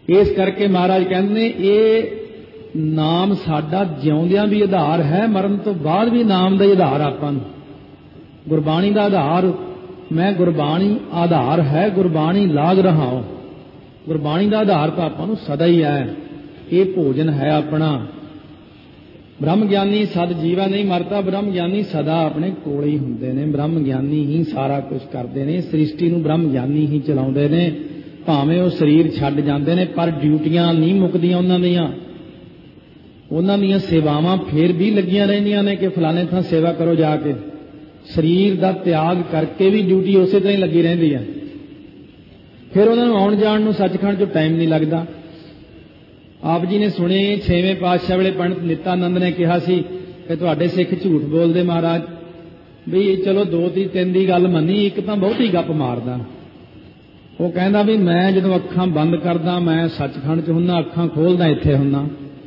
इस करके महाराज कहते ने ये नाम साडा जिउंदियां भी आधार है, मरण तो बाद भी नाम का आधार आपां नूं। गुरबाणी का आधार, मैं गुरबाणी आधार है, गुरबाणी लाग रहा हूं। गुरबाणी का आधार तो आपां नूं सदा ही है, ये भोजन है अपना। ब्रह्म ज्ञानी सद जीवा नहीं मरता, ब्रह्म ज्ञानी सदा अपने कोल ही हुंदे ने। ब्रह्म ज्ञानी ही सारा कुछ करते हैं, सृष्टि नूं ब्रह्म ज्ञानी ही चलाउंदे ने। भावें वो शरीर छड्ड जांदे ने पर ड्यूटियां नहीं मुकदियां उन्हां दीयां सेवावां फिर भी लगियां रहिंदियां ने कि फलाने थां सेवा करो जाके। शरीर का त्याग करके भी ड्यूटी उसे तरह ही लगी रहिंदी है। फिर उन्हां नूं आउण जाण नूं सचखंड चों टाइम नहीं लगता। आप जी ने सुने 6वें पातशाह वेले पंडित नित्यानंद ने कहा सी कि तुहाडे सिख झूठ बोलदे महाराज, भी चलो 2-3 की गल मनी, एक तो बहुत ही गप मारदा। वो कहंदा भी मैं जदों अखां बंद करदा मैं सचखंड च हुन्ना, अखां खोलदा इत्थे हुन्ना।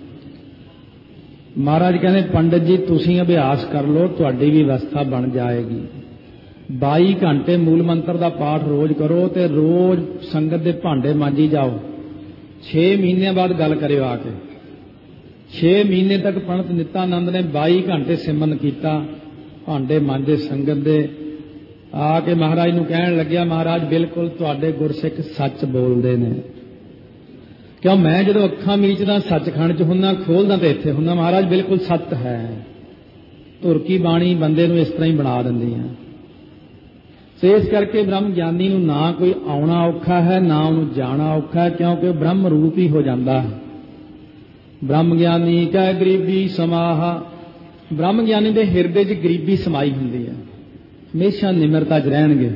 महाराज कहंदे पंडित जी तुसीं अभ्यास कर लो, तुहाडी भी अवस्था बन जाएगी। 22 घंटे मूल मंत्र का पाठ रोज करो ते रोज संगत दे भांडे मांजी जाओ। 6 महीने बाद गल करियो आके। 6 महीने तक पंडित नित्यानंद ने 22 घंटे सिमरन कीता, भांडे मांजे संगत दे। आके महाराज नूं कहण लग्या, महाराज बिल्कुल तुहाडे गुरसिख सच बोलदे ने। क्यों मैं जदों अखां मीचदा सचखंड च हुन्ना, खोलदा ते इत्थे हुन्ना। महाराज बिल्कुल सत्य है। धुर की बाणी बंदे नूं इस तरह ही बना दिंदी है। सो इस करके ब्रह्म ज्ञानी नूं ना कोई आउणा औखा है, ना उहनूं जाना औखा है, क्योंकि ब्रह्म रूप ही हो जाता है। ब्रह्म ज्ञानी कह गरीबी समाहा, ब्रह्म ज्ञानी के हिरदे च गरीबी समाई हुंदी है, हमेशा निमरता च रहणगे।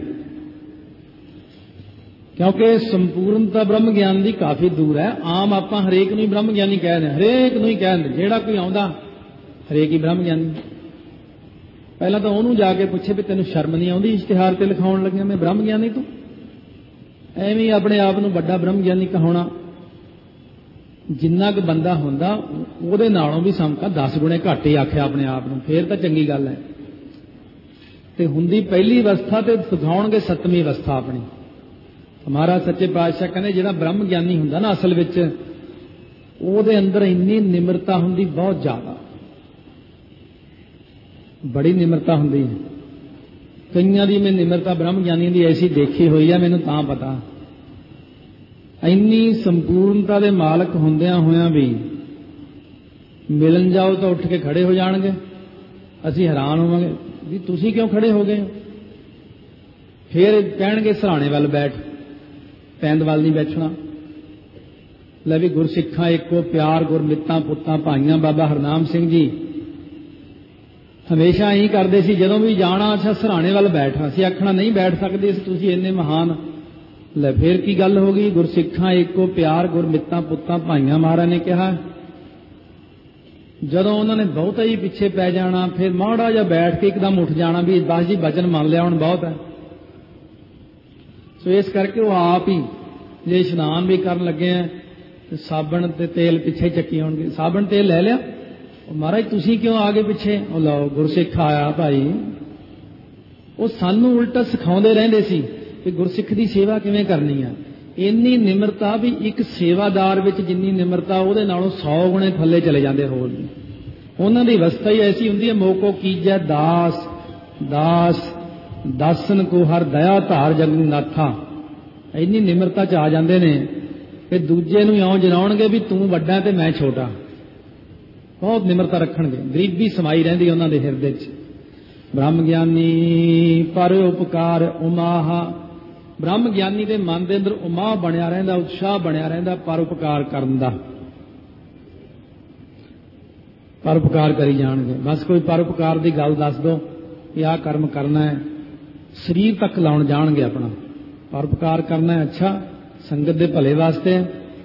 क्योंकि संपूर्णता ब्रह्म ज्ञान की काफ़ी दूर है। आम आप हरेक नूं ब्रह्म ज्ञानी कह दें, हरेक नूं ही कह दें, जिहड़ा कोई आउंदा हरेक ही ब्रह्म ज्ञानी। पहला तो उन्होंने जाके पूछे भी तेन शर्म नहीं आती इश्तिहार से लिखाउण लग्या मैं ब्रह्म ज्ञानी तू एवं अपने आप को बड़ा ब्रह्म ज्ञानी कहाउणा। जिन्ना क बंदा हुंदा उहदे नालों भी समका 10 गुणे घट ही आख्या अपने आप को, फिर तो चंगी गल है। ते हुंदी पहली अवस्था ते सिखाउणगे 7वीं अवस्था अपनी। हमारा सच्चे पातशाह कहने जिहड़ा ब्रह्म ज्ञानी हुंदा ना असल विच उहदे अंदर इन्नी निमरता हुंदी, बहुत ज़्यादा बड़ी निमरता हुंदी है। कईयां दी मैं निमरता ब्रह्म ज्ञानी दी ऐसी देखी हुई है, मैनूं तां पता। इन्नी संपूर्णता दे मालक हुंदियां होइयां भी मिलन जाओ तो उठ के खड़े हो जाणगे। असीं हैरान होवांगे भी तुसीं क्यों खड़े हो गए हो। फिर कहणगे सराणे वल बैठ, पैंद वल नहीं बैठना। ले भी गुरसिखां एको प्यार गुरमितां पुत्तां भाईयां। बाबा हरनाम सिंह जी हमेशा यही करते सी, जदों भी जाना अच्छा सराणे वाल बैठ, असीं आखना नहीं बैठ सकते तुसीं इन्ने महान। ले फिर की गल हो गई, गुरसिखां एको प्यार गुरमितां पुत्तां भाईयां महाराज ने कहा। जदों उन्होंने बहुत ही पिछे पै जाना, फिर माड़ा जिहा बैठ के एकदम उठ जाना भी बस जी वचन मान लिया हुण बहुत है। सो इस करके वो आप ही जे इशनान भी करन लगे हैं साबण ते तेल पिछे चक्की आउणगे, साबण तेल लै लिया महाराज तुसीं क्यों आ गए पिछे। वो लो गुरसिख आया भाई, वो सानू उल्टा सिखाउंदे रहिंदे सी कि गुरसिख दी सेवा किवें करनी है। इन्नी निमरता भी एक सेवादार विच जिन्नी निमरता उहदे नालों 100 गुणे थल्ले चले जांदे। होर उन्हां दी अवस्था ही ऐसी हुंदी है, मोको कीजै दास दास दासन को हर दया धार जगू नाथा। इन्नी निमरता च आ जांदे ने कि दूजे नूं इउं जनाउणगे भी तू वड्डा ते मैं छोटा। बहुत निमरता रखणगे, गरीबी समाई रहिंदी उन्हां दे हिरदे च। ब्रह्म ज्ञानी पर उपकार उमाहा, ब्रह्म ज्ञानी के मन के अंदर उमाह बनिया रहिंदा, उत्साह बनिया रहिंदा पर उपकार करन दा। पर उपकार करी जाणगे, बस कोई पर उपकार की गल दस दो कि आह कर्म करना है, शरीर तक लाउण जाणगे अपना। पर उपकार करना है, अच्छा संगत के भले वास्ते,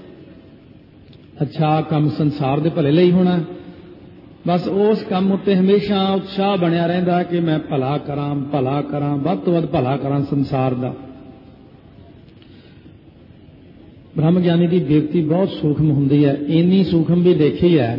अच्छा काम संसार के भले लई होना। बस उस काम उत्ते हमेशा उत्साह बनिया रहिंदा कि मैं भला करां वध तों वध भला करां संसार दा। ब्रह्म ज्ञानी की बेनती बहुत सूक्ष्म हुंदी है। इन्नी सूक्ष्म भी देखी है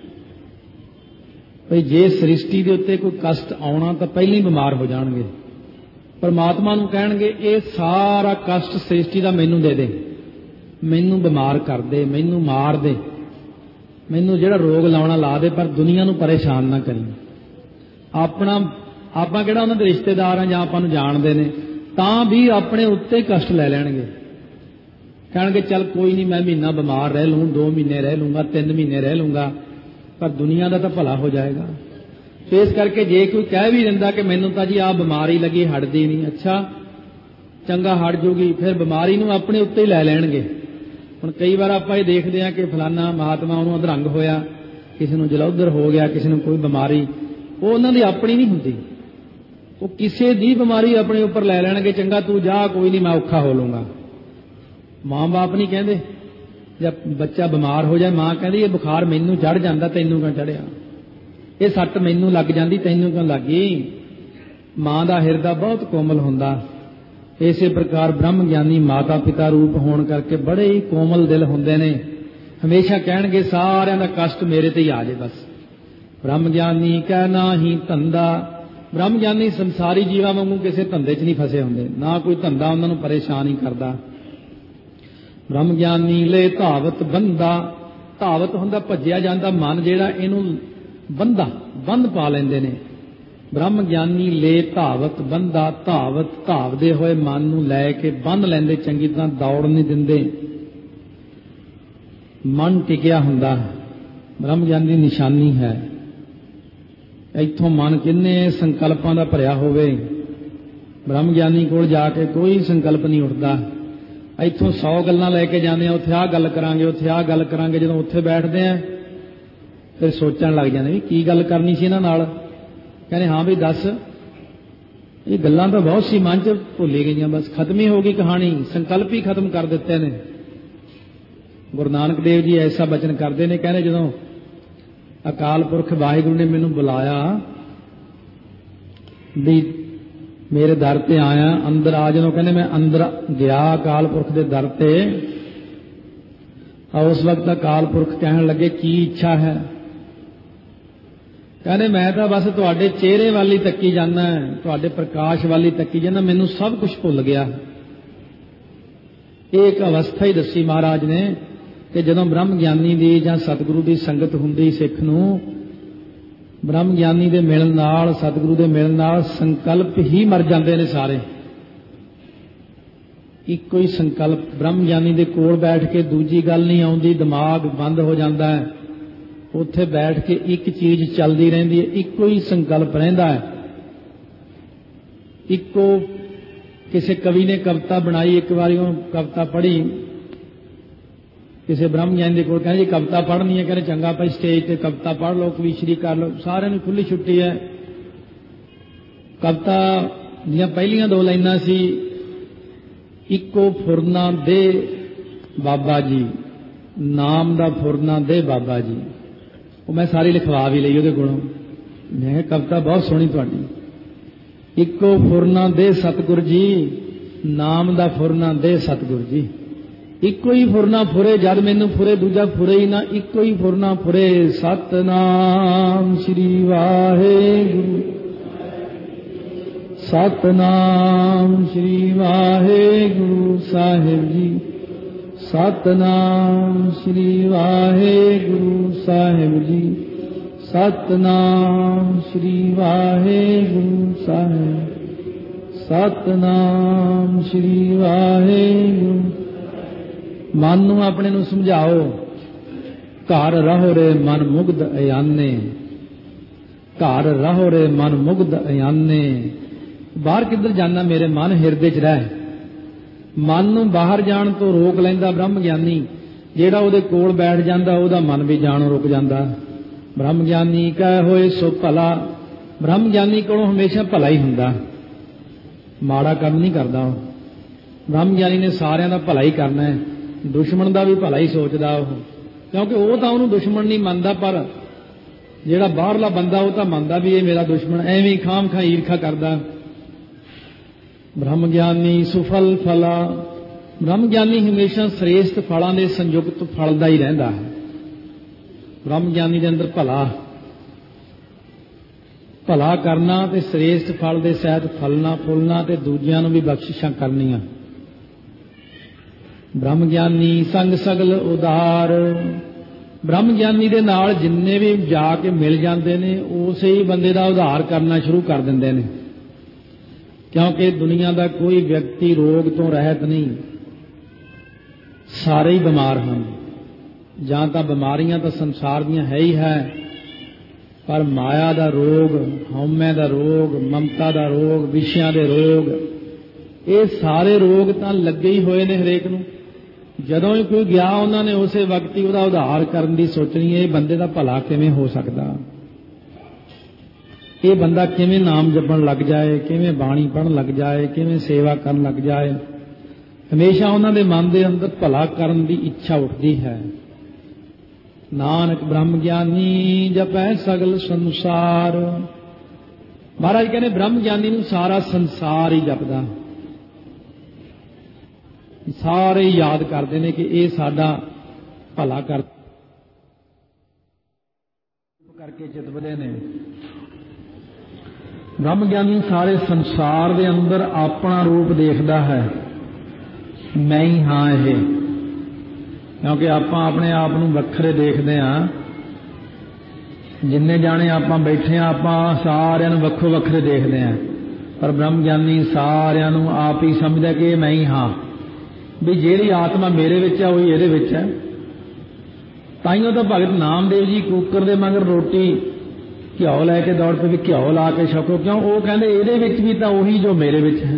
भाई जे सृष्टि के उत्ते कोई कष्ट आउणा तो पहले ही बीमार हो जाणगे। परमात्मा नूं कहणगे ये सारा कष्ट सृष्टि का मैनूं दे दे, मैनू बीमार कर दे, मैनू मार दे, मैनू जिहड़ा रोग लाउणा ला दे, पर दुनिया नूं परेशान ना करी। अपना आपां किहड़ा उन्हां दे रिश्तेदार हां जां आपां नूं जाणदे ने, तां भी अपने उत्ते कष्ट लै लैणगे। कहणगे चल कोई नहीं, मैं महीना बीमार रह लूँ, 2 महीने रह लूँगा, 3 महीने रह लूँगा, पर दुनिया का तो भला हो जाएगा। तो इस करके जे कोई कह भी दिंदा कि मैनू तां जी आ बीमारी लगी, हटदी नहीं, अच्छा चंगा हट जूगी, फिर बीमारी नूं अपने उत्ते ही लै लैणगे। हुण कई बार आपां ये देखदे हां कि फलाना महात्मा उहनूं अधरंग होया, किसी नूं जलौधर हो गया, किसी नूं कोई बीमारी, वो उन्हां दी अपनी नहीं हुंदी, वो किसी दी बीमारी अपने उपर लै लैणगे। चंगा तू जा, कोई नहीं, मैं औखा हो लूँगा। मां बाप नहीं कहते, जब बच्चा बीमार हो जाए मां कहती ये बुखार मैनू चढ़ जाता, तैनू क्यों चढ़िया, ये सट मैनू लग जाती, तैनू क्यों लग गई। मां का हिरदा बहुत कोमल हुंदा। इसे प्रकार ब्रह्म ज्ञानी माता पिता रूप होने करके बड़े ही कोमल दिल हुंदे ने। हमेशा कहणगे सारिਆਂ ਦਾ कष्ट मेरे ते ही आ जाए बस। ब्रह्म ज्ञानी कहना ही धंधा। ब्रह्म ज्ञानी संसारी जीवा वांगू किसी धंधे च नहीं फसे हुंदे, ना कोई धंधा उन्हां नूं परेशान ही करदा। ब्रह्म ज्ञानी ले धावत बंदा। धावत हुंदा भज्जिया जांदा मन, जिहड़ा इहनूं बंदा बंद पा लैंदे ने। ब्रह्म ज्ञानी ले धावत बंदा। धावत धावदे होए मन नूं लै के बंद लैंदे, चंगी तरह दौड़ नहीं दिंदे, मन टिकिया हुंदा। ब्रह्म ज्ञानी दी निशानी है। इत्थों मन किन्ने संकल्पां दा भरिया होवे, ब्रह्म ज्ञानी कोल जाके कोई संकल्प नहीं उठदा। इत्थों 100 गल्लां लैके जाने, उत्थे आ गल करांगे, उत्थे आ गल करांगे, जदों उत्थे बैठदे आ फिर सोचण लग जांदे भी की गल करनी सी इन्हां नाल। कहने हाँ भी दस, ये गल्लां तो बहुत सी मन च भुली गईयां, बस खत्म ही हो गई कहानी, संकल्प ही खत्म कर दिते ने। गुरु नानक देव जी ऐसा बचन करते हैं, कहने जदों अकाल पुरख वाहिगुरू ने मैनूं बुलाया भी मेरे दर ते आया, अंदर आ, जदों कहने मैं अंदर गया अकाल पुरख दे दर ते, उस वक्त अकाल पुरख कहन लगे की इच्छा है। कहने मैं तो बस तुहाडे चेहरे वाली तकी जाना, तुहाडे प्रकाश वाली तकी जाना, मैनूं सब कुछ भुल गया। एक अवस्था ही दसी महाराज ने कि जदों ब्रह्म ज्ञानी दी जां सतगुरु दी संगत हुंदी, सिख नूं ब्रह्म ज्ञानी दे मिलण नाल, सतगुरु दे मिलण नाल संकल्प ही मर जांदे ने सारे। इक्को ही संकल्प, ब्रह्म ज्ञानी दे कोल बैठ के दूजी गल नहीं आउंदी, दिमाग बंद हो जाता है, उत्थे बैठ के एक चीज चलती रहिंदी है, इक्को ही संकल्प रहिंदा है। इक्को किसी कवि ने कविता बनाई, एक बारी कविता पढ़ी, किसी ब्रह्म ज्ञानी को कहने जी कविता पढ़नी है, कहने चंगा भाई स्टेज ते कविता पढ़ लो, कविश्री कर लो, सारे नूं खुली छुट्टी है। कविता दीयां पहलियां 2 लाइनां सी, इक्को फुरना दे बाबा जी, नाम दा फुरना दे बाबा जी। वो मैं सारी लिखवा भी लई उहदे कोलों, मैं कविता बहुत सोहनी तुहाडी। इक्को फुरना दे सतगुर जी, नाम दा फुरना दे सतगुर जी। इक्को ही फुरना फुरे जद मैनू फुरे, दूजा फुरे ही ना, इक्को ही फुरना फुरे। सतनाम श्री वाहेगुरु, सतनाम श्री वाहेगुरु साहिब जी, सतनाम श्री वाहेगुरु साहिब जी, सतनाम श्री वाहेगुरु साहिब, सतनाम श्री वाहेगुरु। मन नूं अपने नूं समझाओ, घर रहो रे मन मुग्ध अयाने, घर रहो रे मन मुग्ध अयाने। बाहर किधर जाना मेरे मन, हिरदे च रह। मन नूं बाहर जाण तो रोक लैंदा ब्रह्म ज्ञानी, जिहड़ा उहदे कोल बैठ जांदा उहदा मन भी जाणों रुक जांदा। ब्रह्म ज्ञानी कह होए सो भला। ब्रह्म ज्ञानी कोलों हमेशा भला ही हुंदा, माड़ा काम नहीं करदा। ब्रह्म ज्ञानी ने सारिਆਂ ਦਾ भला ही करना है, दुश्मन का भी भला ही सोचदा ਉਹ, क्योंकि वो तो उन्होंने दुश्मन नहीं मानता, पर जिहड़ा बाहरला बंदा वो तो मानता भी ये मेरा दुश्मन, एवें खाम खा ईर्खा करदा। ब्रह्म ज्ञानी सुफल फला। ब्रह्म ज्ञानी हमेशा श्रेष्ठ फलों के संयुक्त फलदा ही रहिंदा है। ब्रह्म ज्ञानी के अंदर भला भला करना ते श्रेष्ठ फल के सहित फलना फुलना ते दूजियां नूं भी बख्शिशां करनियां। ब्रह्म ज्ञानी संग सगल उदार। ब्रह्म ज्ञानी दे नाल जिन्ने भी जाके मिल जाते ने उसे ही बंदे दा उद्धार करना शुरू कर दिंदे ने, क्योंकि दुनिया का कोई व्यक्ति रोग तो रहत नहीं, सारे ही बीमार हैं। जां तां बीमारियां तो संसार दियां है ही है, पर माया का रोग, हौमे का रोग, ममता का रोग, विषयां दे रोग, ये सारे रोग तो लगे ही हुए ने हरेक नूं। जदों ही कोई गया उन्होंने उस वक्त ही उसका उद्धार करने की सोचनी है, बंदे का भला किवें हो सकता, ये बंदा किवें नाम जपण लग जाए, किवें बाणी पढ़न लग जाए, किवें सेवा करन लग जाए। हमेशा उन्होंने मन के अंदर भला करने की इच्छा उठती है। नानक ब्रह्म ज्ञानी जपै सगल संसार। महाराज कहने ब्रह्म ज्ञानी नूं सारा संसार ही जपदा, सारे याद करते हैं कि ये साडा भला करके चितवदे ने। ब्रह्म ज्ञानी सारे संसार के अंदर अपना रूप देखता है, मैं ही हाँ ये, क्योंकि आप अपने आप नूं वखरे देखते हैं। जिन्ने जाने आप बैठे आप सारिਆਂ ਨੂੰ ਵੱਖੋ ਵੱਖਰੇ देखते हैं, पर ब्रह्म ज्ञानी सारिਆਂ ਨੂੰ आप ही समझदा कि मैं ही हाँ, भी ਜਿਹੜੀ आत्मा मेरे विच है वही ਇਹਦੇ विच है। ताइयों तो भगत नामदेव जी कूकर दे मगर रोटी घिओ लैके दौड़ पे भी घिओ ला के छको, क्यों वो कहते ਇਹਦੇ विच भी तो उही जो मेरे विच है।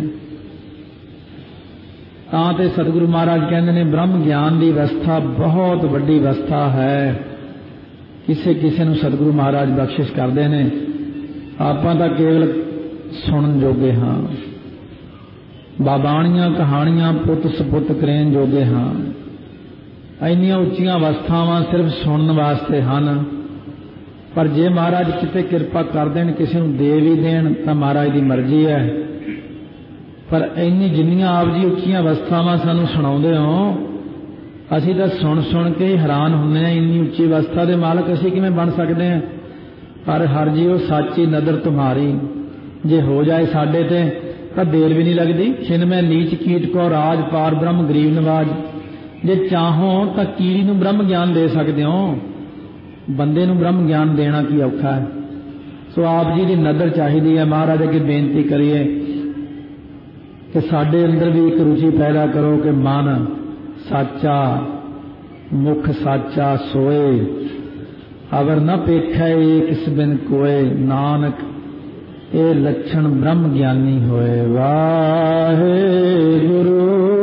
तां ते सतगुरु महाराज कहते हैं ब्रह्म ज्ञान की अवस्था बहुत वड्डी अवस्था है, किसे किसे नूं सतगुरु महाराज बख्शिश करते हैं। आपां तां केवल सुनन जोगे हाँ, बाबाणियां कहानियां पुत सपुत करेन जोगे हाँ। इन्नियां उच्चियां अवस्थावां सिर्फ सुनने वास्ते हैं, पर जे महाराज किते किरपा कर देन किसी नूं दे भी देन तां महाराज की मर्जी है। पर इन्नी जिन्नियां आप जी उच्चियां अवस्थावां सानूं सुणाउंदे हो, असीं तां सुन सुन के हैरान हुंदे हां, इन्नी उच्ची अवस्था दे मालक असीं किवें बन सकदे हां। पर हर जी वो साची नदर तुम्हारी, जे हो जाए साडे ते तां देर भी नहीं लगदी। छिन मैं नीच कीट को राज पार ब्रह्म गरीब नवाज। जे चाहो तां कीड़ी नूं ब्रह्म ज्ञान दे सकदे हो, बंदे नूं ब्रह्म ज्ञान देना की औखा है। सो आप जी की नदर चाहिदी है। महाराज अगे बेनती करिए कि साडे अंदर भी एक रुचि पैदा करो कि मन साचा मुख साचा सोए, अवर न पेखै किस बिन कोय, नानक ये लक्षण ब्रह्म ज्ञानी होए। वाहे गुरु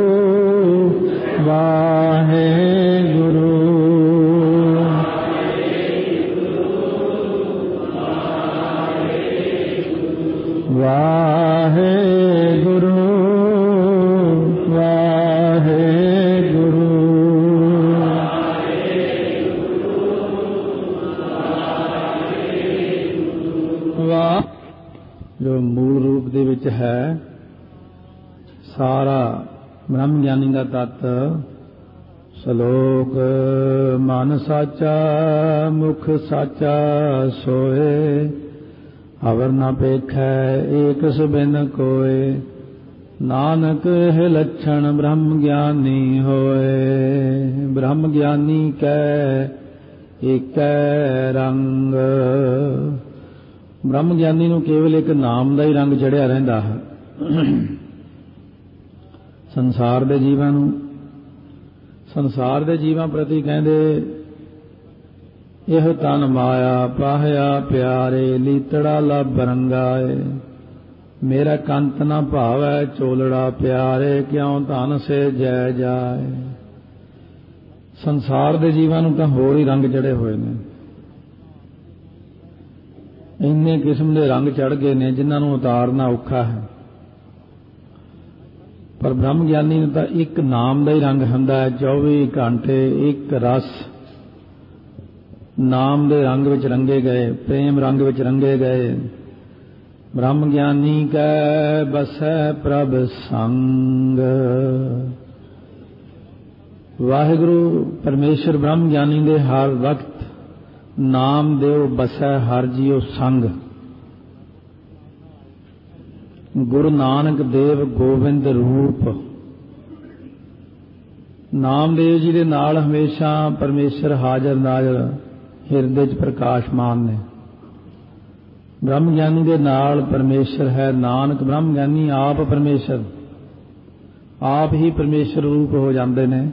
वाहे गुरु वाहे गुरु वाहे गुरु। वाह जो मूल रूप दे विच है सारा ब्रह्म ज्ञानी का तत्त। सलोक मन साचा मुख साचा सोए, अवर न पेखै एक बिन कोय, नानक है लक्षण ब्रह्म ज्ञानी होए। ब्रह्म ज्ञानी कै एक रंग। ब्रह्म ज्ञानी नूं केवल एक नाम का ही रंग चढ़िया रहिंदा है। संसार दे जीवां नूं, संसार दे जीवां प्रति कहंदे यह तन माया पाहया प्यारे, लीतड़ा लभ रंगाए, मेरा कंत न भावै चोलड़ा प्यारे, क्यों धन से जय जाए। संसार दे जीवां नूं तां होर ही रंग चढ़े हुए ने, इन्ने किस्म के रंग चढ़ गए ने जिन्हां नूं उतारना औखा है। पर ब्रह्म ज्ञानी ने तो एक नाम का ही रंग हुंदा है। 24 घंटे एक रस नाम दे रंग विच रंगे गए, प्रेम रंग विच रंगे गए। ब्रह्म ज्ञानी कै बसै प्रभ संग। वाहिगुरु परमेश्वर ब्रह्म ज्ञानी दे हर वक्त नाम देव बसै हर जियो संग। गुरु नानक देव गोविंद रूप, ਨਾਮਦੇਵ ਜੀ ਦੇ ਨਾਲ ਹਮੇਸ਼ਾ ਪਰਮੇਸ਼ਰ ਹਾਜ਼ਰ ਨਾਜ਼ਰ ਹਿਰਦੇ 'ਚ ਪ੍ਰਕਾਸ਼ਮਾਨ ਨੇ। ਬ੍ਰਹਮ ਗਿਆਨੀ ਦੇ ਨਾਲ ਪਰਮੇਸ਼ਰ ਹੈ। ਨਾਨਕ ਬ੍ਰਹਮ ਗਿਆਨੀ ਆਪ ਪਰਮੇਸ਼ਰ, ਆਪ ਹੀ ਪਰਮੇਸ਼ਰ ਰੂਪ ਹੋ ਜਾਂਦੇ ਨੇ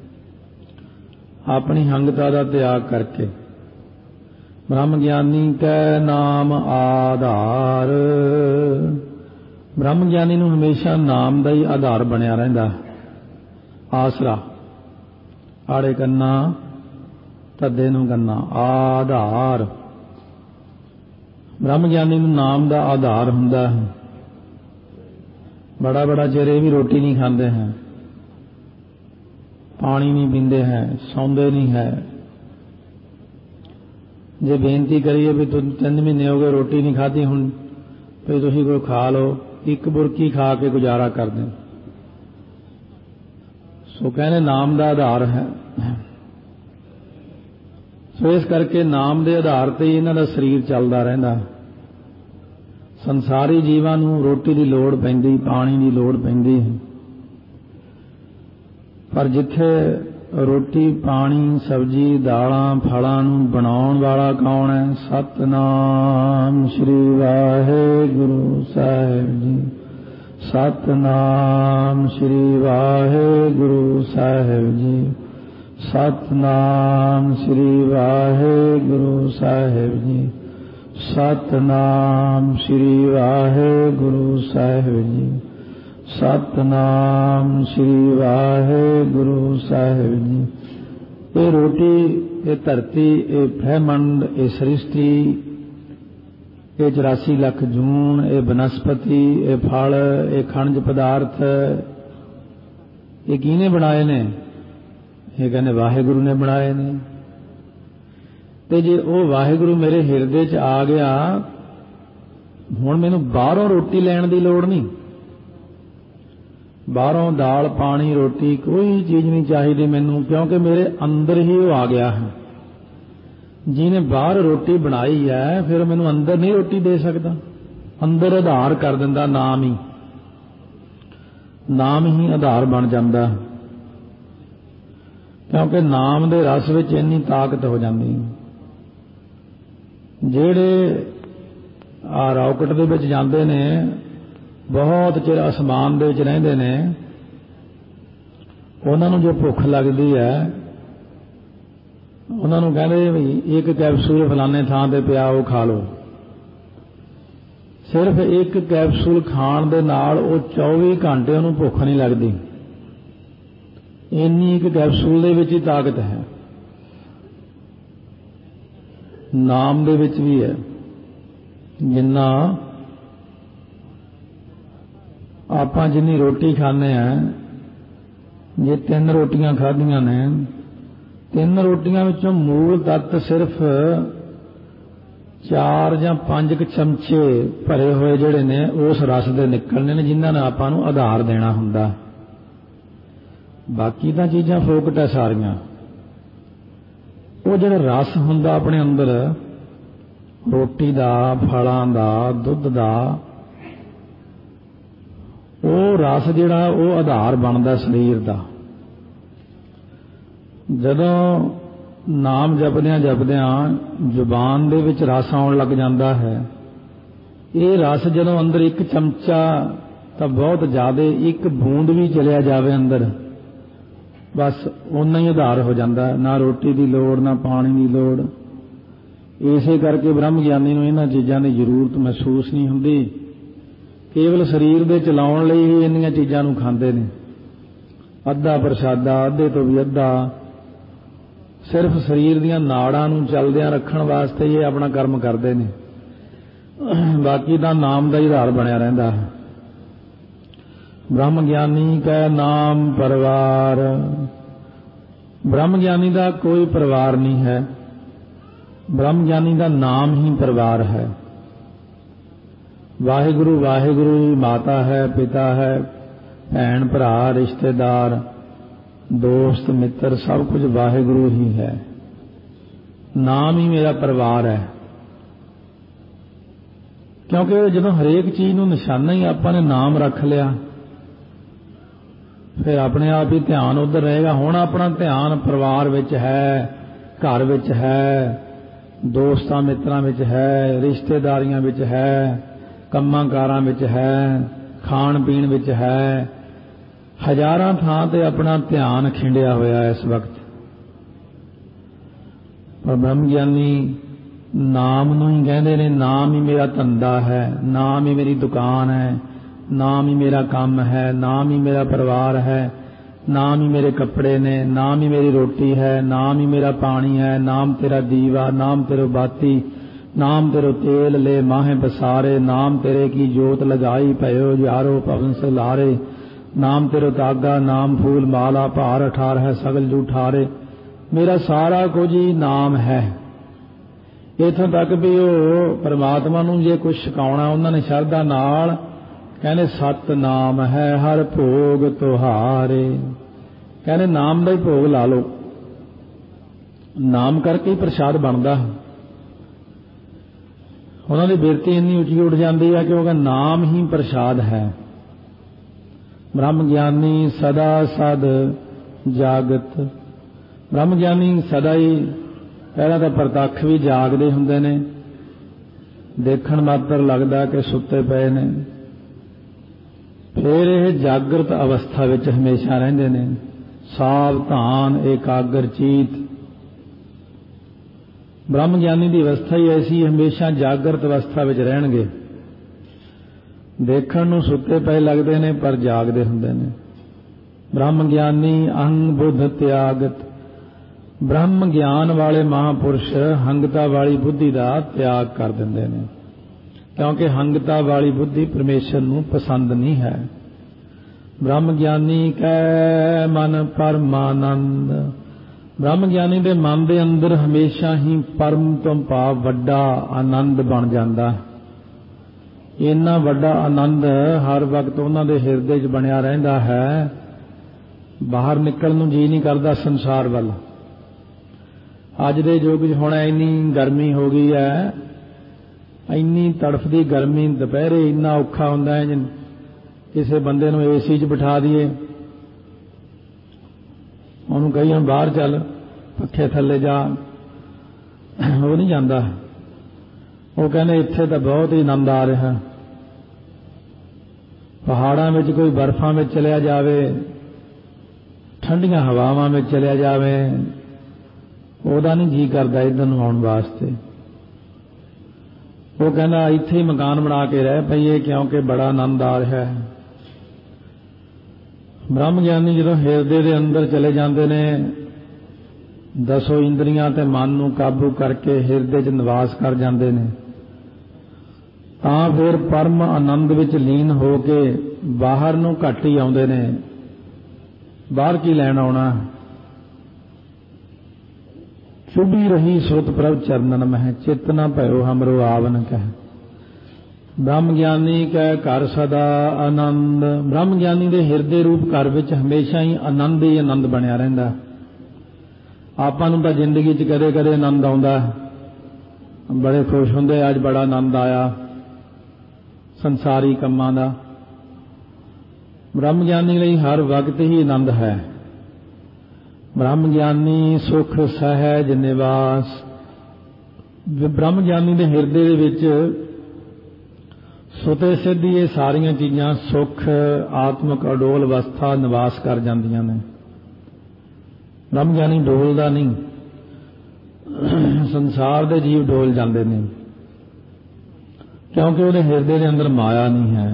ਆਪਣੀ ਹੰਗਤਾ ਦਾ ਤਿਆਗ ਕਰਕੇ। ਬ੍ਰਹਮ ਗਿਆਨੀ ਕੈ ਨਾਮ ਆਧਾਰ। ਬ੍ਰਹਮ ਗਿਆਨੀ ਨੂੰ ਹਮੇਸ਼ਾ ਨਾਮ ਦਾ ਹੀ ਆਧਾਰ ਬਣਿਆ ਰਹਿੰਦਾ, ਆਸਰਾ। ਆੜੇ ਕੰਨਾ ਧੱਦੇ ਨੂੰ ਕੰਨਾ, ਆਧਾਰ। ਬ੍ਰਹਮ ਗਿਆਨੀ ਨੂੰ ਨਾਮ ਦਾ ਆਧਾਰ ਹੁੰਦਾ ਹੈ। ਬੜਾ ਬੜਾ ਚਿਰ ਇਹ ਵੀ ਰੋਟੀ ਨਹੀਂ ਖਾਂਦੇ ਹੈ, ਪਾਣੀ ਨਹੀਂ ਪੀਂਦੇ ਹੈ, ਸੌਂਦੇ ਨਹੀਂ ਹੈ। ਜੇ ਬੇਨਤੀ ਕਰੀਏ ਵੀ 3 ਮਹੀਨੇ ਹੋ ਗਏ ਰੋਟੀ ਨਹੀਂ ਖਾਧੀ, ਹੁਣ ਵੀ ਤੁਸੀਂ ਕੋਈ ਖਾ ਲਓ, ਇੱਕ ਬੁਰਕੀ ਖਾ ਕੇ ਗੁਜ਼ਾਰਾ ਕਰਦੇ। ਸੋ ਕਹਿੰਦੇ ਨਾਮ ਦਾ ਆਧਾਰ ਹੈ। ਸੋ ਇਸ ਕਰਕੇ ਨਾਮ ਦੇ ਆਧਾਰ ਤੇ ਹੀ ਇਹਨਾਂ ਦਾ ਸਰੀਰ ਚੱਲਦਾ ਰਹਿੰਦਾ। ਸੰਸਾਰੀ ਜੀਵਾਂ ਨੂੰ ਰੋਟੀ ਦੀ ਲੋੜ ਪੈਂਦੀ, ਪਾਣੀ ਦੀ ਲੋੜ ਪੈਂਦੀ ਹੈ, ਪਰ ਜਿੱਥੇ ਰੋਟੀ ਪਾਣੀ ਸਬਜ਼ੀ ਦਾਲਾਂ ਫਲਾਂ ਨੂੰ ਬਣਾਉਣ ਵਾਲਾ ਕੌਣ ਹੈ? ਸਤਿਨਾਮ ਸ੍ਰੀ ਵਾਹਿਗੁਰੂ ਸਾਹਿਬ ਜੀ। ਸਤਿਨਾਮ ਸ੍ਰੀ ਵਾਹਿਗੁਰੂ ਸਾਹਿਬ ਜੀ। ਸਤਿਨਾਮ ਸ੍ਰੀ ਵਾਹਿਗੁਰੂ ਸਾਹਿਬ ਜੀ। ਸਤਿਨਾਮ ਸ੍ਰੀ ਵਾਹਿਗੁਰੂ ਸਾਹਿਬ ਜੀ। ਸਤਿਨਾਮ ਸ੍ਰੀ ਵਾਹਿਗੁਰੂ ਸਾਹਿਬ ਜੀ। ਇਹ ਰੋਟੀ, ਇਹ ਧਰਤੀ, ਇਹ ਬ੍ਰਹਿਮੰਡ, ਇਹ ਸ੍ਰਿਸ਼ਟੀ, ਇਹ 84 ਲੱਖ ਜੂਨ, ਇਹ ਬਨਸਪਤੀ, ਇਹ ਫਲ, ਇਹ ਖਣਜ ਪਦਾਰਥ, ਇਹ ਕਿਹਨੇ ਬਣਾਏ ਨੇ? ਇਹ ਕਹਿੰਦੇ ਵਾਹਿਗੁਰੂ ਨੇ ਬਣਾਏ ਨੇ। ਤੇ ਜੇ ਉਹ ਵਾਹਿਗੁਰੂ ਮੇਰੇ ਹਿਰਦੇ 'ਚ ਆ ਗਿਆ, ਹੁਣ ਮੈਨੂੰ ਬਾਹਰੋਂ ਰੋਟੀ ਲੈਣ ਦੀ ਲੋੜ ਨਹੀਂ। ਬਾਹਰੋਂ ਦਾਲ ਪਾਣੀ ਰੋਟੀ ਕੋਈ ਚੀਜ਼ ਨਹੀਂ ਚਾਹੀਦੀ ਮੈਨੂੰ, ਕਿਉਂਕਿ ਮੇਰੇ ਅੰਦਰ ਹੀ ਉਹ ਆ ਗਿਆ ਹੈ। ਜਿਹਨੇ ਬਾਹਰ ਰੋਟੀ ਬਣਾਈ ਹੈ, ਫਿਰ ਮੈਨੂੰ ਅੰਦਰ ਨਹੀਂ ਰੋਟੀ ਦੇ ਸਕਦਾ। ਅੰਦਰ ਆਧਾਰ ਕਰ ਦਿੰਦਾ ਨਾਮ ਹੀ, ਨਾਮ ਹੀ ਆਧਾਰ ਬਣ ਜਾਂਦਾ, ਕਿਉਂਕਿ ਨਾਮ ਦੇ ਰਸ ਵਿੱਚ ਇੰਨੀ ਤਾਕਤ ਹੋ ਜਾਂਦੀ। ਜਿਹੜੇ ਆ ਰੌਕਟ ਦੇ ਵਿੱਚ ਜਾਂਦੇ ਨੇ, ਬਹੁਤ ਚਿਰ ਅਸਮਾਨ ਦੇ ਵਿੱਚ ਰਹਿੰਦੇ ਨੇ, ਉਹਨਾਂ ਨੂੰ ਜੋ ਭੁੱਖ ਲੱਗਦੀ ਹੈ, ਉਹਨਾਂ ਨੂੰ ਕਹਿੰਦੇ ਵੀ ਇੱਕ ਕੈਪਸੂਲ ਫਲਾਣੇ ਥਾਂ ਤੇ ਪਿਆ, ਉਹ ਖਾ ਲਓ। ਸਿਰਫ ਇੱਕ ਕੈਪਸੂਲ ਖਾਣ ਦੇ ਨਾਲ ਉਹ 24 ਘੰਟੇ ਉਹਨੂੰ ਭੁੱਖ ਨਹੀਂ ਲੱਗਦੀ। ਇੰਨੀ ਇੱਕ ਕੈਪਸੂਲ ਦੇ ਵਿੱਚ ਹੀ ਤਾਕਤ ਹੈ। ਨਾਮ ਦੇ ਵਿੱਚ ਵੀ ਹੈ। ਜਿੰਨਾ ਆਪਾਂ ਜਿੰਨੀ ਰੋਟੀ ਖਾਂਦੇ ਆ, ਜੇ 3 ਰੋਟੀਆਂ ਖਾਧੀਆਂ ਨੇ, 3 ਰੋਟੀਆਂ ਵਿੱਚੋਂ ਮੂਲ ਤੱਤ ਸਿਰਫ 4 ਜਾਂ 5 ਚਮਚੇ ਭਰੇ ਹੋਏ ਜਿਹੜੇ ਨੇ ਉਸ ਰਸ ਦੇ ਨਿਕਲਣੇ ਨੇ, ਜਿਨ੍ਹਾਂ ਨੇ ਆਪਾਂ ਨੂੰ ਆਧਾਰ ਦੇਣਾ ਹੁੰਦਾ। ਬਾਕੀ ਤਾਂ ਚੀਜ਼ਾਂ ਫੋਕਟ ਹੈ ਸਾਰੀਆਂ। ਉਹ ਜਿਹੜਾ ਰਸ ਹੁੰਦਾ ਆਪਣੇ ਅੰਦਰ, ਰੋਟੀ ਦਾ, ਫਲਾਂ ਦਾ, ਦੁੱਧ ਦਾ, ਉਹ ਰਸ ਜਿਹੜਾ ਉਹ ਆਧਾਰ ਬਣਦਾ ਸਰੀਰ ਦਾ। ਜਦੋਂ ਨਾਮ ਜਪਦਿਆਂ ਜਪਦਿਆਂ ਜ਼ੁਬਾਨ ਦੇ ਵਿੱਚ ਰਸ ਆਉਣ ਲੱਗ ਜਾਂਦਾ ਹੈ, ਇਹ ਰਸ ਜਦੋਂ ਅੰਦਰ 1 ਚਮਚਾ ਤਾਂ ਬਹੁਤ ਜ਼ਿਆਦਾ, 1 ਬੂੰਦ ਵੀ ਚਲਿਆ ਜਾਵੇ ਅੰਦਰ, ਬਸ ਓਨਾ ਹੀ ਆਧਾਰ ਹੋ ਜਾਂਦਾ। ਨਾ ਰੋਟੀ ਦੀ ਲੋੜ, ਨਾ ਪਾਣੀ ਦੀ ਲੋੜ। ਇਸੇ ਕਰਕੇ ਬ੍ਰਹਮ ਗਿਆਨੀ ਨੂੰ ਇਹਨਾਂ ਚੀਜ਼ਾਂ ਦੀ ਜ਼ਰੂਰਤ ਮਹਿਸੂਸ ਨਹੀਂ ਹੁੰਦੀ। ਕੇਵਲ ਸਰੀਰ ਦੇ ਚਲਾਉਣ ਲਈ ਹੀ ਇੰਨੀਆਂ ਚੀਜ਼ਾਂ ਨੂੰ ਖਾਂਦੇ ਨੇ। ਅੱਧਾ ਪ੍ਰਸ਼ਾਦਾ, ਅੱਧੇ ਤੋਂ ਵੀ ਅੱਧਾ, ਸਿਰਫ ਸਰੀਰ ਦੀਆਂ ਨਾੜਾਂ ਨੂੰ ਚੱਲਦਿਆਂ ਰੱਖਣ ਵਾਸਤੇ ਇਹ ਆਪਣਾ ਕਰਮ ਕਰਦੇ ਨੇ। ਬਾਕੀ ਤਾਂ ਨਾਮ ਦਾ ਹੀ ਆਧਾਰ ਬਣਿਆ ਰਹਿੰਦਾ ਹੈ। ਬ੍ਰਹਮ ਗਿਆਨੀ ਕੈ ਨਾਮ ਪਰਿਵਾਰ। ਬ੍ਰਹਮ ਗਿਆਨੀ ਦਾ ਕੋਈ ਪਰਿਵਾਰ ਨਹੀਂ ਹੈ। ਬ੍ਰਹਮ ਗਿਆਨੀ ਦਾ ਨਾਮ ਹੀ ਪਰਿਵਾਰ ਹੈ। ਵਾਹਿਗੁਰੂ ਵਾਹਿਗੁਰੂ ਹੀ ਮਾਤਾ ਹੈ, ਪਿਤਾ ਹੈ, ਭੈਣ ਭਰਾ, ਰਿਸ਼ਤੇਦਾਰ, ਦੋਸਤ ਮਿੱਤਰ, ਸਭ ਕੁਝ ਵਾਹਿਗੁਰੂ ਹੀ ਹੈ। ਨਾਮ ਹੀ ਮੇਰਾ ਪਰਿਵਾਰ ਹੈ। ਕਿਉਂਕਿ ਜਦੋਂ ਹਰੇਕ ਚੀਜ਼ ਨੂੰ ਨਿਸ਼ਾਨਾ ਹੀ ਆਪਾਂ ਨੇ ਨਾਮ ਰੱਖ ਲਿਆ, फिर अपने आप ही ध्यान उधर रहेगा। हुण अपना ध्यान परिवार विच है, घर विच है, दोस्तां मित्रां विच है, रिश्तेदारियां विच है, ਕੰਮਾਂ ਕਾਰਾਂ ਵਿੱਚ ਹੈ, ਖਾਣ ਪੀਣ ਵਿੱਚ ਹੈ, ਹਜ਼ਾਰਾਂ ਥਾਂ ਤੇ ਆਪਣਾ ਧਿਆਨ ਖਿੰਡਿਆ ਹੋਇਆ ਇਸ ਵਕਤ। ਪਰ ਬ੍ਰਹਮ ਗਿਆਨੀ ਨਾਮ ਨੂੰ ਹੀ ਕਹਿੰਦੇ ਨੇ, ਨਾਮ ਹੀ ਮੇਰਾ ਧੰਦਾ ਹੈ, ਨਾਮ ਹੀ ਮੇਰੀ ਦੁਕਾਨ ਹੈ, ਨਾਮ ਹੀ ਮੇਰਾ ਕੰਮ ਹੈ, ਨਾਮ ਹੀ ਮੇਰਾ ਪਰਿਵਾਰ ਹੈ, ਨਾਮ ਹੀ ਮੇਰੇ ਕੱਪੜੇ ਨੇ, ਨਾਮ ਹੀ ਮੇਰੀ ਰੋਟੀ ਹੈ, ਨਾਮ ਹੀ ਮੇਰਾ ਪਾਣੀ ਹੈ, ਨਾਮ ਤੇਰਾ ਦੀਵਾ, ਨਾਮ ਤੇਰੋ ਬਾਤੀ, नाम तेरो तेल ले माहे बसारे, नाम तेरे की जोत लगाई भयो यारो पवन सलारे, नाम तेरो तागा, नाम फूल माला भार अठार है सगल जूठारे। मेरा सारा कुछ ही नाम है। इथों तक भी वो परमात्मा नूं जे कुछ छकाउणा उन्होंने शरधा नाल कहने सत नाम है हर भोग तुहारे, कहने नाम का ही भोग ला लो, नाम करके ही प्रसाद बनता। उन्होंने बिरती इन्नी उची उठ जाती है कि वो नाम ही प्रसाद है। ब्रह्म ज्ञानी सदा सद जागत, ब्रह्म ज्ञानी सदा ही पहला तो प्रतक्ष भी जागते हुंदे ने, देखण मात्र लगता कि सुते पे ने, फिर यह जागृत अवस्था विच हमेशा रहिंदे ने, सावधान एकाग्र चीत। ब्रह्म ज्ञानी की अवस्था ही ऐसी, हमेशा जागृत अवस्था विच रहणगे, देखण नूं सुते पए लगदे ने पर जागदे हुंदे ने। ब्रह्म ज्ञानी अंग बुद्ध त्यागत, ब्रह्म ज्ञान वाले महापुरुष हंगता वाली बुद्धि का त्याग कर देंदे ने, क्योंकि हंगता वाली बुद्धि परमेश्वर नूं पसंद नहीं है। ब्रह्म ज्ञानी कै मन परमानंद, ब्रह्म ज्ञानी के मन के अंदर हमेशा ही परम तो भाव वड्डा आनंद बन जाता है। इन्ना वड्डा आनंद हर वक्त उन्होंने हिरदे च बनिया रहिंदा है, बाहर निकलण नूं जी नहीं करता संसार वाल। अज दे युग च हुण इन्नी गर्मी हो गई है, इन्नी तड़फदी गर्मी, दोपहरे इन्ना औखा हुंदा है जिन किसी बंदे नूं एसी च बिठा दिए, उन्होंने कही हम बाहर चल पखे थले जा, वो नहीं जाता। वो कहने इत्थे तो बहुत ही आनंद आ रहा, पहाड़ों में कोई बर्फां में चलिया जावे, ठंडियां हवावां में चलिया जावे, ओदा नहीं जी करता इधर नूं आउण वास्ते। वो कहना इत्थे ही मकान बना के रह पईए, क्योंकि बड़ा आनंद आ रहा है। ब्रह्म ज्ञानी जदों हिरदे दे अंदर चले जाते ने, दसों इंद्रियां ते मन नूं काबू करके हिरदे च निवास कर जाते ने, तां फिर परम आनंद विच लीन हो के बाहर नूं घट ही आउंदे ने। बाहर की लैण आउणा, चुभी रही सुरत प्रभ चरणन मह, चितना भयो हमरो आवन कह। ब्रह्म ज्ञानी कह घर सदा आनंद, ब्रह्म ज्ञानी के हिरदे रूप घर विच हमेशा ही आनंद बनिया रहिंदा। आपां नूं तां जिंदगी च कदे कदे आनंद आउंदा, बड़े खुश हुंदे, अज बड़ा आनंद आया संसारी कम्मां दा। ब्रह्म ज्ञानी लई हर वक्त ही आनंद है। ब्रह्म ज्ञानी सुख सहज निवास, ब्रह्म ज्ञानी के हिरदे दे विच सुते सिद्धि ये सारियां चीज़ां सुख आत्मक अडोल अवस्था निवास कर जांदियां ने। ब्रह्म ज्ञानी डोलदा नहीं, संसार दे जीव डोल जांदे ने, क्योंकि उहदे हिरदे दे अंदर माया नहीं है।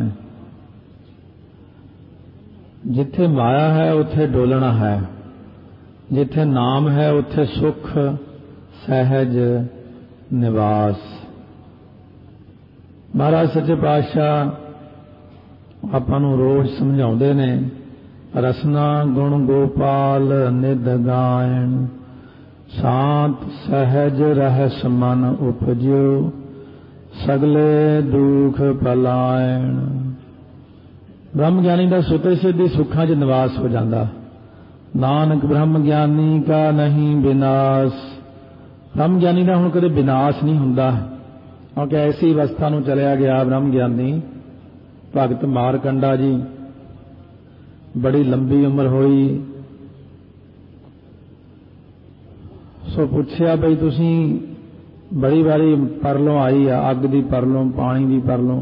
जिथे माया है उत्थे डोलना है, जिथे नाम है उत्थे सुख सहज निवास। महाराज सच्चे पातशाह आपां नूं रोज समझाउंदे ने, रसना गुण गोपाल निध गायण, शांत सहज रहस मन उपजियो, सगले दुख पलायण। ब्रह्म ज्ञानी का सुते सिद्धि सुखां च निवास हो जाता। नानक ब्रह्म ज्ञानी का नहीं विनाश, ब्रह्म ज्ञानी का हुण कदे विनाश नहीं हुंदा, क्योंकि ऐसी अवस्था नूं चलिया गया ब्रह्म ज्ञानी भगत मारकंडा जी। बड़ी लंबी उम्र होई। सो पुछया बई तुसी बड़ी बारी परलों आई आ, अग दी परलों, पानी दी परलों,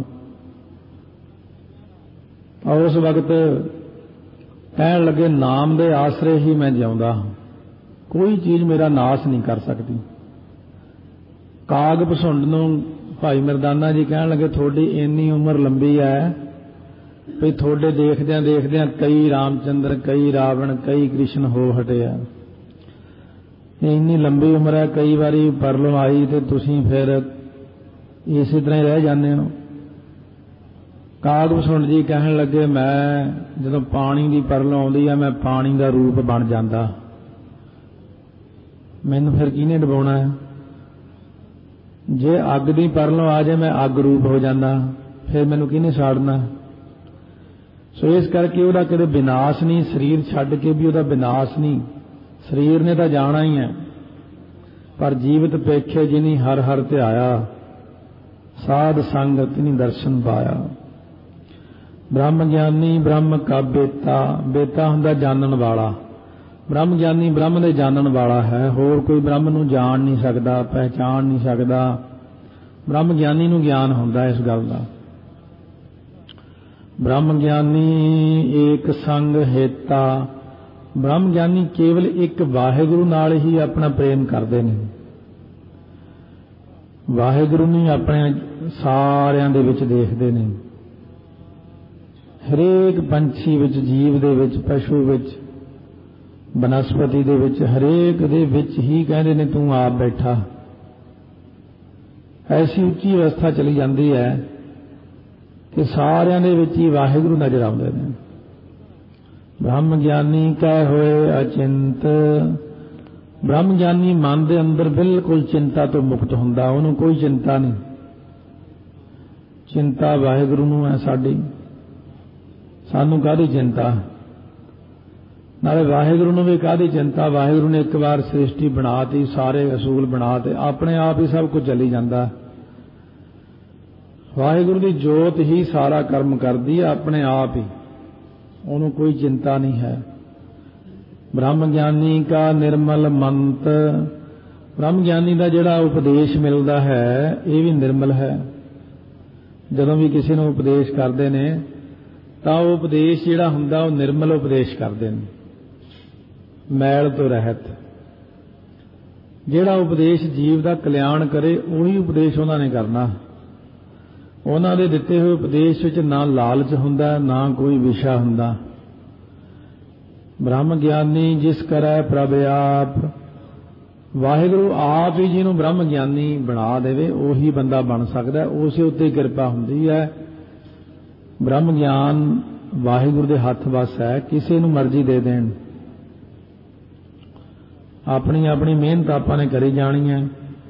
और उस वक्त कहन लगे नाम दे आसरे ही मैं जिउंदा, कोई चीज मेरा नाश नहीं कर सकती। काग भसुंड नूं भाई मरदाना जी कहन लगे थोड़ी इन्नी उम्र लंबी है भी थोड़े देखदियां देखदियां कई रामचंद्र, कई रावण, कई कृष्ण हो हटे आ। इन्नी लंबी उम्र है, कई बारी परलों आई तो तुसीं फिर इसी तरह ही रह जाते हो। काग भसुंड जी कहन लगे मैं जदों पानी की परलों आउंदी है मैं पानी का रूप बन जाता, मैनूं फिर किहने डुबाउणा है? जे अग दी परलों आ जाए मैं अग रूप हो जाता, फिर मैनूं किहने साड़ना? सो इस करके उहदा कदे विनाश नहीं, शरीर छड्ड के भी उहदा विनाश नहीं, शरीर ने तो जाना ही है। पर जीवित पेखे जिनी हर हर ध्याया, साध संग तिनी दर्शन पाया। ब्रह्म ज्ञानी ब्रह्म का बेता, बेता हुंदा जानन वाला, ब्रह्म ज्ञानी ब्रह्म दे जानन वाला है। होर कोई ब्रह्म नूं जान नहीं सकदा, पहचान नहीं सकदा, ब्रह्म ज्ञानी नूं ज्ञान हुंदा इस गल दा। ब्रह्म ज्ञानी एक संग हेता, ब्रह्म ज्ञानी केवल एक वाहिगुरु नाल ही अपना प्रेम करते हैं, वाहिगुरु नहीं अपने सारिਆਂ ਦੇ ਵਿੱਚ देखते हैं। हरेक पंछी विच, जीव दे विच, पशु विच, बनस्पति दे विच, हरेक दे विच ही कहते ने तू आप बैठा। ऐसी उच्ची अवस्था चली जाती है कि सारिਆਂ दे विच ही वाहिगुरु नजर आउंदे ने। ब्रह्म ज्ञानी कह होए अचिंत, ब्रह्म ज्ञानी मन के अंदर बिल्कुल चिंता तो मुक्त हुंदा, उहनूं कोई चिंता नहीं। चिंता वाहिगुरु नूं है साडी, सानूं काहदी चिंता? नाले वाहिगुरु नूं भी काहदी चिंता? वाहिगुरु ने एक बार सृष्टि बनाती, सारे असूल बनाते, अपने आप ही सब कुछ चली जाता। वाहिगुरु की जोत ही सारा कर्म करती है अपने आप ही, उन्होंने कोई चिंता नहीं है। ब्रह्म ज्ञानी का निर्मल मंत, ब्रह्म ज्ञानी का जिहड़ा उपदेश मिलता है ये भी निर्मल है। जदों भी किसी को उपदेश करते हैं तो उपदेश जिहड़ा हुंदा वो निर्मल उपदेश करते हैं, मैल तो रहत। जिहड़ा उपदेश जीव का कल्याण करे उही उपदेश उन्होंने करना। उन्हां दे दिते हुए उपदेश विच ना लालच हुंदा, ना कोई विशा हुंदा। ब्रह्म ज्ञानी जिस करै प्रभ आप, वाहिगुरु आप ही जिन्हों ब्रह्म ज्ञानी बना देवे उही बंदा बन सकता है, उस उत्ते कृपा हुंदी है। ब्रह्म ज्ञान वाहिगुरु दे हथ वस है, किसी नूं मर्जी दे देण, अपनी अपनी मेहनत आपां ने करी जानी है।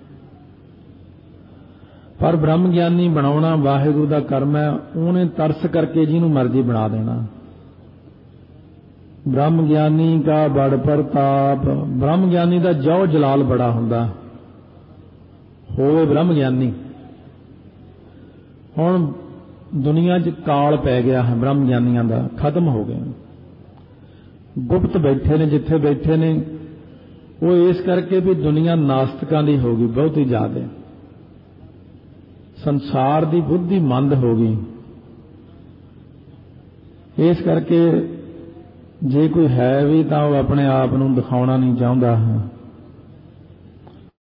पर ब्रह्म ज्ञानी बनाउणा वाहिगुरु दा कर्म है, उन्हें तरस करके जिन्हों मर्जी बना देना। ब्रह्म ज्ञानी का बड़ प्रताप, ब्रह्म ज्ञानी का जौ जलाल बड़ा हुंदा होवे ब्रह्म ज्ञानी। हुण दुनिया च काल पै गया है, ब्रह्म ज्ञानियां दा खत्म हो गया। गुप्त बैठे ने जिथे बैठे ने, वो इस करके भी दुनिया नास्तिकां दी हो गई बहुत ही ज्यादा, संसार की बुद्धि मंद हो गई। इस करके जे कोई है भी तो वह अपने आप नूं दिखाउणा नहीं चाहुंदा है।